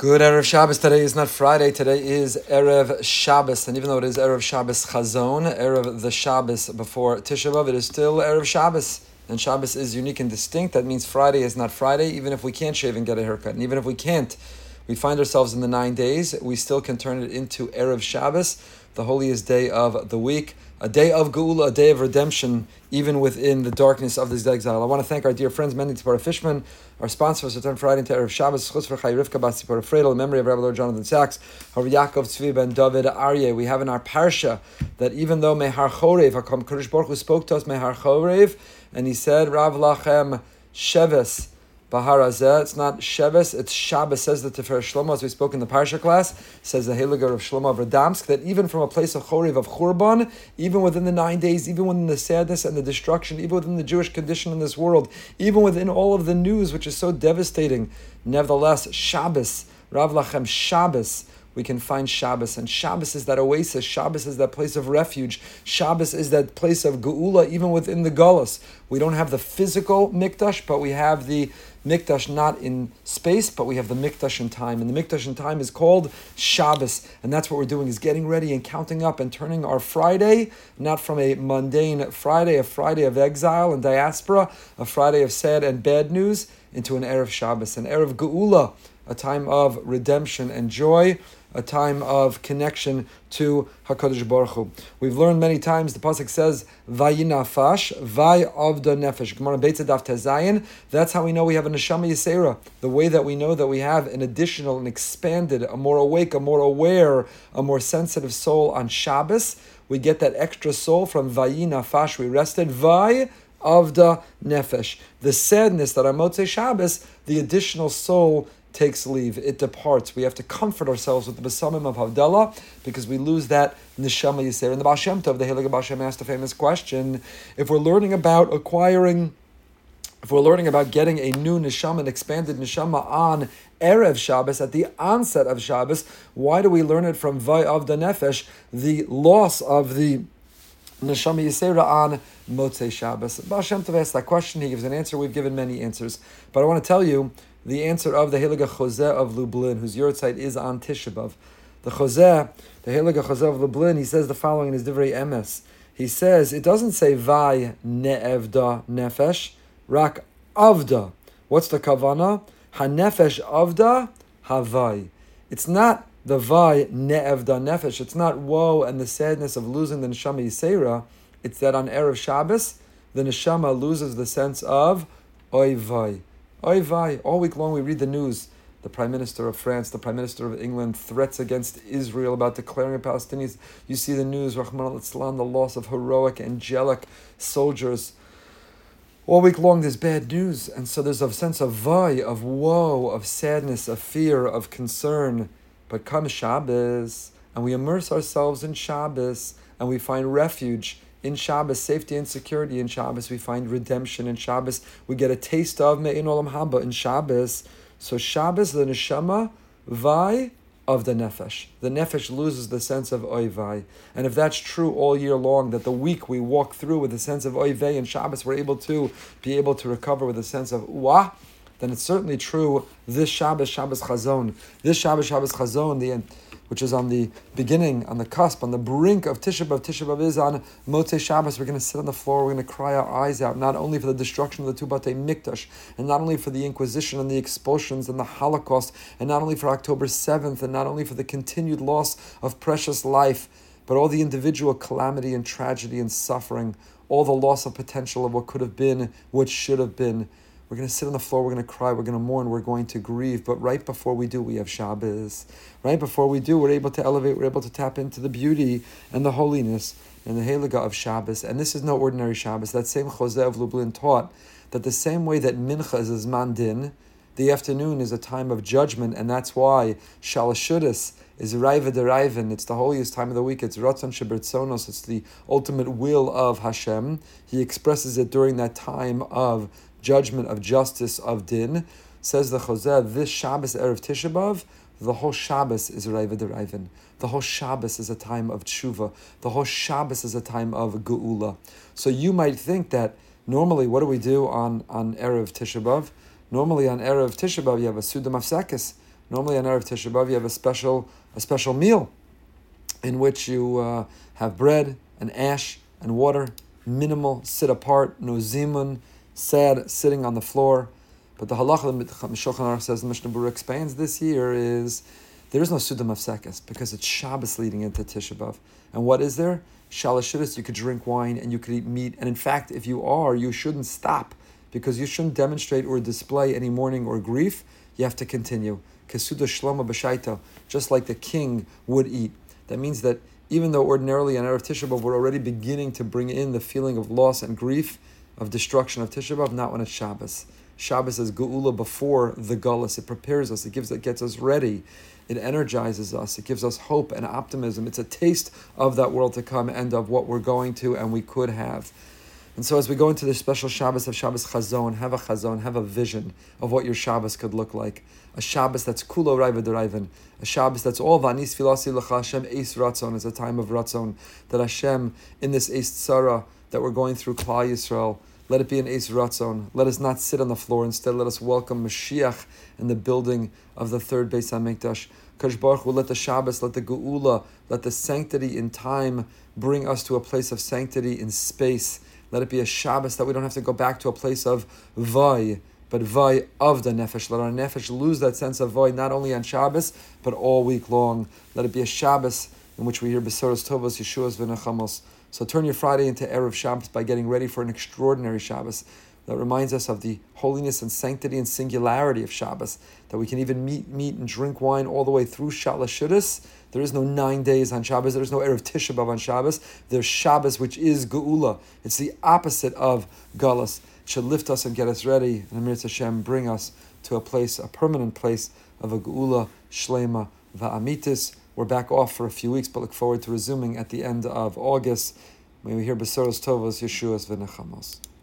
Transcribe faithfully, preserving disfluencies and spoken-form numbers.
Good Erev Shabbos. Today is not Friday. Today is Erev Shabbos. And even though it is Erev Shabbos Chazon, Erev the Shabbos before Tisha B'Av, it is still Erev Shabbos. And Shabbos is unique and distinct. That means Friday is not Friday, even if we can't shave and get a haircut. And even if we can't, we find ourselves in the nine days, we still can turn it into Erev Shabbos, the holiest day of the week, a day of Geula, a day of redemption, even within the darkness of this exile. I want to thank our dear friends, Mendy Tzipora Fishman, our sponsors, Return Friday into Erev Shabbos, Chutz for Chai Rivka Bas Tzipora Fredel, in memory of Rabbi Lord Jonathan Sachs, Rabbi Yaakov Tzvi ben David Aryeh. We have in our parsha that even though Mehar Chorev, HaKam Kadosh Baruch Hu spoke to us Mehar Chorev, and he said, Rav Lachem Sheves, Bahar Azeh, it's not Sheves, it's Shabbos, says the Tifer Shlomo, as we spoke in the Parsha class, says the Heliger of Shlomo of Radomsk, that even from a place of Chorev, of Churban, even within the nine days, even within the sadness and the destruction, even within the Jewish condition in this world, even within all of the news, which is so devastating, nevertheless, Shabbos, Rav Lachem Shabbos, we can find Shabbos. And Shabbos is that oasis. Shabbos is that place of refuge. Shabbos is that place of Geula, even within the Gullus. We don't have the physical Mikdash, but we have the Mikdash not in space, but we have the Mikdash in time. And the Mikdash in time is called Shabbos. And that's what we're doing, is getting ready and counting up and turning our Friday, not from a mundane Friday, a Friday of exile and diaspora, a Friday of sad and bad news, into an Erev Shabbos, an Erev Geula, a time of redemption and joy, a time of connection to HaKadosh Baruch Hu. We've learned many times, the Pasuk says, Vayinafash, Vay Avda Nefesh. Gemara Beitza Daf Tezayin. That's how we know we have a Neshama Yisera. The way that we know that we have an additional, an expanded, a more awake, a more aware, a more sensitive soul on Shabbos. We get that extra soul from Vayinafash. We rested. Vay Avda Nefesh. The sadness that on Motzei Shabbos, the additional soul takes leave, it departs. We have to comfort ourselves with the Besamim of Havdalah because we lose that Neshama Yisera. And the Baal Shem Tov, the Heilige Baal Shem, asked a famous question: if we're learning about acquiring, if we're learning about getting a new Neshama, an expanded Neshama on Erev Shabbos, at the onset of Shabbos, why do we learn it from Vay Avda Nefesh, the loss of the Neshama Yisera on Motzei Shabbos? Baal Shem Tov asked that question, he gives an answer, we've given many answers. But I want to tell you the answer of the Heilige Chozeh of Lublin, whose Yortzeit is on Tisha B'Av. The Chozeh, the Heilige Chozeh of Lublin, he says the following in his Divrei Emes. He says, it doesn't say Vay Ne'evda Nefesh, Rak Avda. What's the Kavana? HaNefesh Avda Havai. It's not the Vay Ne'evda Nefesh. It's not woe and the sadness of losing the Neshama Yisera. It's that on Erev Shabbos, the Neshama loses the sense of Oy Vay. Oy vay. All week long we read the news. The Prime Minister of France, the Prime Minister of England, threats against Israel about declaring Palestinians. You see the news, Rahman al-Islam, the loss of heroic, angelic soldiers. All week long there's bad news. And so there's a sense of vay, of woe, of sadness, of fear, of concern. But come Shabbos, and we immerse ourselves in Shabbos, and we find refuge in Shabbos, safety and security in Shabbos. We find redemption in Shabbos. We get a taste of Me'in Olam Haba in Shabbos. So Shabbos, the Neshama, Vay of the Nefesh. The Nefesh loses the sense of Oy Vay. And if that's true all year long, that the week we walk through with a sense of Oy Vay, and Shabbos we're able to be able to recover with a sense of Uah, then it's certainly true this Shabbos, Shabbos Chazon. This Shabbos, Shabbos Chazon, the which is on the beginning, on the cusp, on the brink of Tisha B'Av. Tisha B'Av is on Motzei Shabbos. We're going to sit on the floor, we're going to cry our eyes out, not only for the destruction of the two Batei Mikdash, and not only for the Inquisition and the expulsions and the Holocaust, and not only for October seventh, and not only for the continued loss of precious life, but all the individual calamity and tragedy and suffering, all the loss of potential of what could have been, what should have been. We're going to sit on the floor, we're going to cry, we're going to mourn, we're going to grieve. But right before we do, we have Shabbos. Right before we do, we're able to elevate, we're able to tap into the beauty and the holiness and the Heilige of Shabbos. And this is no ordinary Shabbos. That same Chozeh of Lublin taught that the same way that Mincha is a Zman Din, the afternoon is a time of judgment, and that's why Shalashudis is Raiva Deraivan. It's the holiest time of the week. It's Ratzon Shebertzonos. It's the ultimate will of Hashem. He expresses it during that time of judgment, of justice, of din. Says the Chozeh, this Shabbos Erev Tisha B'Av, the whole Shabbos is Raiva Deraivan. The whole Shabbos is a time of tshuva. The whole Shabbos is a time of geula. So you might think that normally, what do we do on, on Erev Tisha B'Av? Normally on Erev Tisha B'Av, you have a Suda Mafsakis. Normally on Erev Tisha B'Av you have a special a special meal in which you uh, have bread and ash and water, minimal, sit apart, no zimun, sad, sitting on the floor. But the halacha that Shulchan Aruch says, the Mishnah Berurah expands this year is there is no Suda Mafsekes because it's Shabbos leading into Tisha B'Av. And what is there? Shalashidus, you could drink wine and you could eat meat. And in fact, if you are, you shouldn't stop because you shouldn't demonstrate or display any mourning or grief. You have to continue. Kesuda Shlomo B'Shaita, just like the king would eat. That means that even though ordinarily on Erev Tisha B'Av we're already beginning to bring in the feeling of loss and grief, of destruction of Tisha B'Av, not when it's Shabbos. Shabbos is Geula before the Gullus. It prepares us. It gives. It gets us ready. It energizes us. It gives us hope and optimism. It's a taste of that world to come and of what we're going to and we could have. And so as we go into this special Shabbos of Shabbos Chazon, have a Chazon, have a vision of what your Shabbos could look like. A Shabbos that's Kulo Raiva Deraivan. A Shabbos that's all Vanis Filasi L'cha Hashem Eis Ratzon. It's a time of Ratzon. That Hashem, in this Eis Tzara that we're going through Klal Yisrael, let it be an Eis Ratzon. Let us not sit on the floor. Instead, let us welcome Mashiach in the building of the third Beis HaMikdash. Kadosh Baruch Hu, let the Shabbos, let the Geula, let the sanctity in time bring us to a place of sanctity in space. Let it be a Shabbos that we don't have to go back to a place of Vai, but Vai of the Nefesh. Let our Nefesh lose that sense of Vai not only on Shabbos, but all week long. Let it be a Shabbos in which we hear Besoros Tovos, Yeshuas V'Nechamos. So turn your Friday into Erev Shabbos by getting ready for an extraordinary Shabbos that reminds us of the holiness and sanctity and singularity of Shabbos, that we can even meet, meet and drink wine all the way through Shalashidus. There is no nine days on Shabbos. There is no Erev Tisha B'Av on Shabbos. There's Shabbos, which is Geula. It's the opposite of Galus. It should lift us and get us ready, and Amir Hashem bring us to a place, a permanent place of a Geula, Shlema, Va'amitis. We're back off for a few weeks, but look forward to resuming at the end of August. May we hear Besoros Tovos, Yeshuas V'Nechamos.